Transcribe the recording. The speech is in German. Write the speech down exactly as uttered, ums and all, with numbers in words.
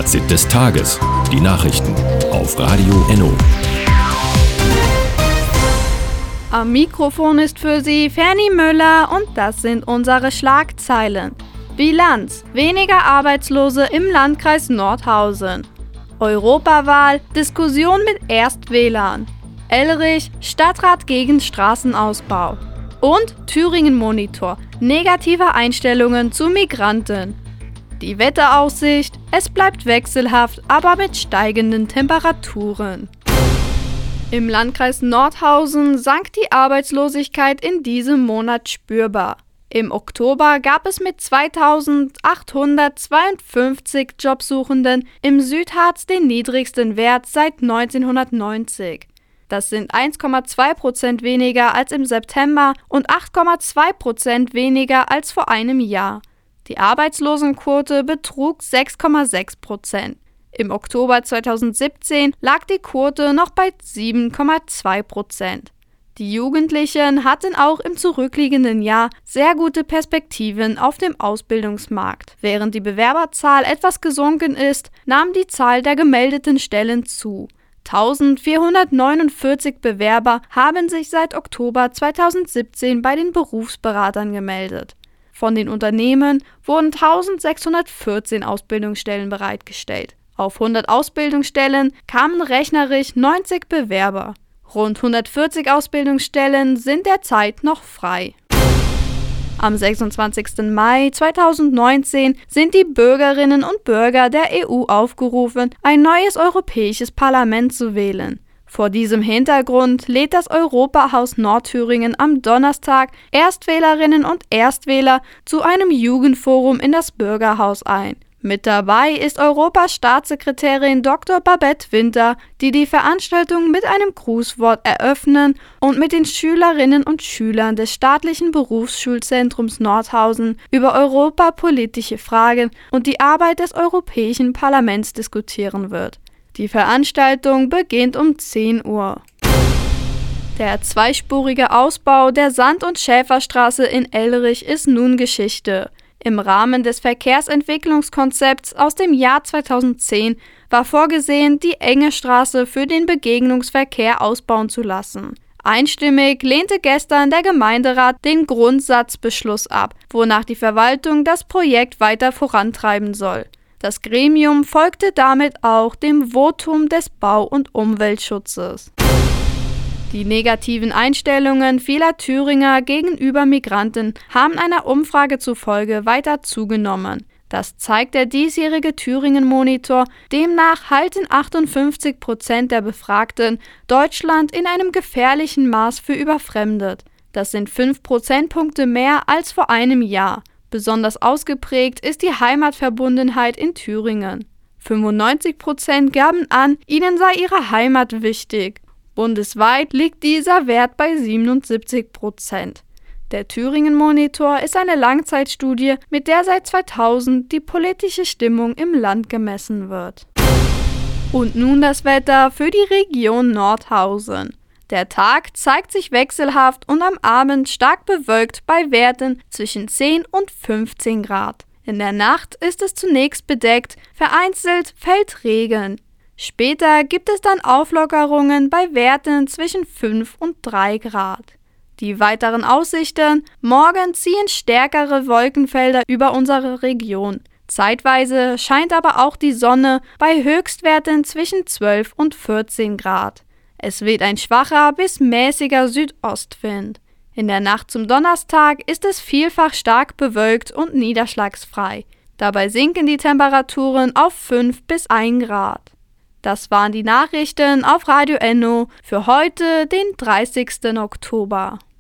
Fazit des Tages. Die Nachrichten auf Radio Enno. Am Mikrofon ist für Sie Fernie Müller und das sind unsere Schlagzeilen. Bilanz: weniger Arbeitslose im Landkreis Nordhausen. Europawahl: Diskussion mit Erstwählern. Elrich: Stadtrat gegen Straßenausbau. Und Thüringen-Monitor: negative Einstellungen zu Migranten. Die Wetteraussicht: es bleibt wechselhaft, aber mit steigenden Temperaturen. Im Landkreis Nordhausen sank die Arbeitslosigkeit in diesem Monat spürbar. Im Oktober gab es mit zweitausendachthundertzweiundfünfzig Jobsuchenden im Südharz den niedrigsten Wert seit neunzehnhundertneunzig. Das sind eins Komma zwei Prozent weniger als im September und acht Komma zwei Prozent weniger als vor einem Jahr. Die Arbeitslosenquote betrug sechs Komma sechs Prozent. Im Oktober zweitausendsiebzehn lag die Quote noch bei sieben Komma zwei Prozent. Die Jugendlichen hatten auch im zurückliegenden Jahr sehr gute Perspektiven auf dem Ausbildungsmarkt. Während die Bewerberzahl etwas gesunken ist, nahm die Zahl der gemeldeten Stellen zu. eintausendvierhundertneunundvierzig Bewerber haben sich seit Oktober zweitausendsiebzehn bei den Berufsberatern gemeldet. Von den Unternehmen wurden eintausendsechshundertvierzehn Ausbildungsstellen bereitgestellt. Auf hundert Ausbildungsstellen kamen rechnerisch neunzig Bewerber. Rund hundertvierzig Ausbildungsstellen sind derzeit noch frei. Am sechsundzwanzigsten Mai zweitausendneunzehn sind die Bürgerinnen und Bürger der E U aufgerufen, ein neues Europäisches Parlament zu wählen. Vor diesem Hintergrund lädt das Europahaus Nordthüringen am Donnerstag Erstwählerinnen und Erstwähler zu einem Jugendforum in das Bürgerhaus ein. Mit dabei ist Europastaatssekretärin Doktor Babette Winter, die die Veranstaltung mit einem Grußwort eröffnen und mit den Schülerinnen und Schülern des staatlichen Berufsschulzentrums Nordhausen über europapolitische Fragen und die Arbeit des Europäischen Parlaments diskutieren wird. Die Veranstaltung beginnt um zehn Uhr. Der zweispurige Ausbau der Sand- und Schäferstraße in Elrich ist nun Geschichte. Im Rahmen des Verkehrsentwicklungskonzepts aus dem Jahr zweitausendzehn war vorgesehen, die enge Straße für den Begegnungsverkehr ausbauen zu lassen. Einstimmig lehnte gestern der Gemeinderat den Grundsatzbeschluss ab, wonach die Verwaltung das Projekt weiter vorantreiben soll. Das Gremium folgte damit auch dem Votum des Bau- und Umweltschutzes. Die negativen Einstellungen vieler Thüringer gegenüber Migranten haben einer Umfrage zufolge weiter zugenommen. Das zeigt der diesjährige Thüringen-Monitor. Demnach halten achtundfünfzig Prozent der Befragten Deutschland in einem gefährlichen Maß für überfremdet. Das sind fünf Prozentpunkte mehr als vor einem Jahr. Besonders ausgeprägt ist die Heimatverbundenheit in Thüringen. fünfundneunzig Prozent gaben an, ihnen sei ihre Heimat wichtig. Bundesweit liegt dieser Wert bei siebenundsiebzig Prozent. Der Thüringen-Monitor ist eine Langzeitstudie, mit der seit zweitausend die politische Stimmung im Land gemessen wird. Und nun das Wetter für die Region Nordhausen. Der Tag zeigt sich wechselhaft und am Abend stark bewölkt bei Werten zwischen zehn und fünfzehn Grad. In der Nacht ist es zunächst bedeckt, vereinzelt fällt Regen. Später gibt es dann Auflockerungen bei Werten zwischen fünf und drei Grad. Die weiteren Aussichten: morgen ziehen stärkere Wolkenfelder über unsere Region. Zeitweise scheint aber auch die Sonne bei Höchstwerten zwischen zwölf und vierzehn Grad. Es weht ein schwacher bis mäßiger Südostwind. In der Nacht zum Donnerstag ist es vielfach stark bewölkt und niederschlagsfrei. Dabei sinken die Temperaturen auf fünf bis ein Grad. Das waren die Nachrichten auf Radio Enno für heute, den dreißigsten Oktober.